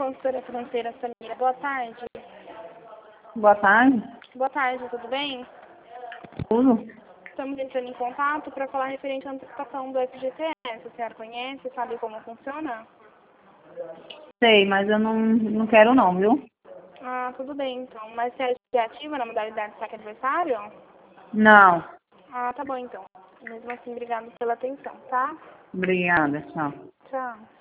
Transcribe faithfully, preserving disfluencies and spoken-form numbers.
consultora financeira Samira. Boa tarde. Boa tarde. Boa tarde, tudo bem? Tudo? Estamos entrando em contato para falar referente à antecipação do F G T S. A senhora conhece, sabe como funciona? Sei, mas eu não, não quero não, viu? Ah, tudo bem então. Mas você é ativa na modalidade de saque adversário? Não. Ah, tá bom então. Mesmo assim, obrigado pela atenção, tá? Obrigada, tchau. Tchau.